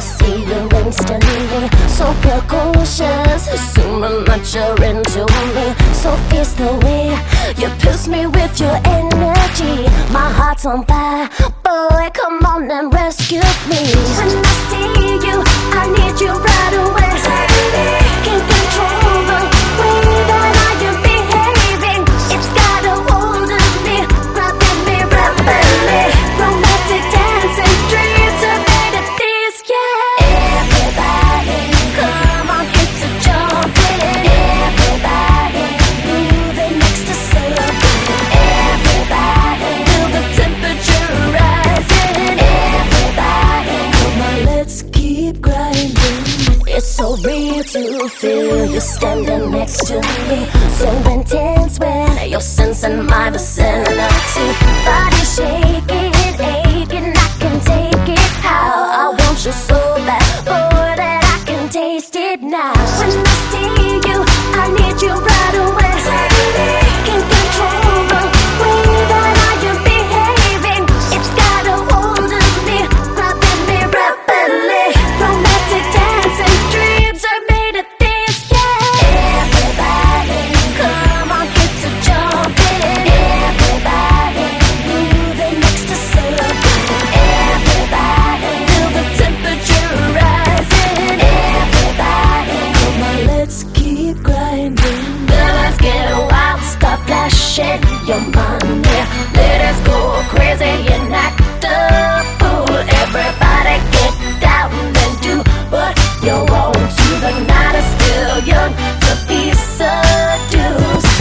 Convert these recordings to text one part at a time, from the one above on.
see you instantly. So precocious, assuming that you're into me. So fierce the way you pierce me with your energy. My heart's on fire, boy, come on and rescue me. When I see you, I need you right away. Can't control the way that I am behaving. It's got a hold of me, grabbing me rapidly. Romantic dancing dreams are made of this, yeah. Everybody, come on, get to jumping. Everybody, moving next to celebrate. Everybody, feel the temperature rising. Everybody, come on, let's keep grinding. It's so real to feel you standing next to me. So intense when you're sensing my vicinity. Body shaking, aching, I can take it. How I want you so bad, boy, that I can taste it now. When I see you, I need you right away. Can't control the way that I am behaving. It's got a hold of me, grabbing me rapidly. Romantic dancing dreams are made of this, yeah. Everybody, come on, get to jumping. Everybody, moving next to celebrate. Everybody, feel the temperature rising. Everybody, come on, let's keep grinding. Girl, let's get wild, start flashing your money. Let us go crazy and act a fool. Everybody get down and do what you want to. The night is still young to be seduced.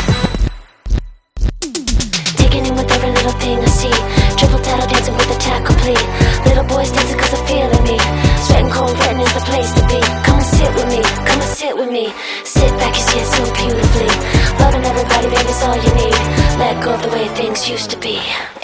Taking in with every little thing I see. Triple tattle dancing with the tat complete. Little boys dancing cause they're feeling me. Sweating cold, written is the place to be. Come and sit with me, come and sit with me. Sit back, you see it so beautifully. Loving everybody, baby, is all you need. Let go of the way things used to be.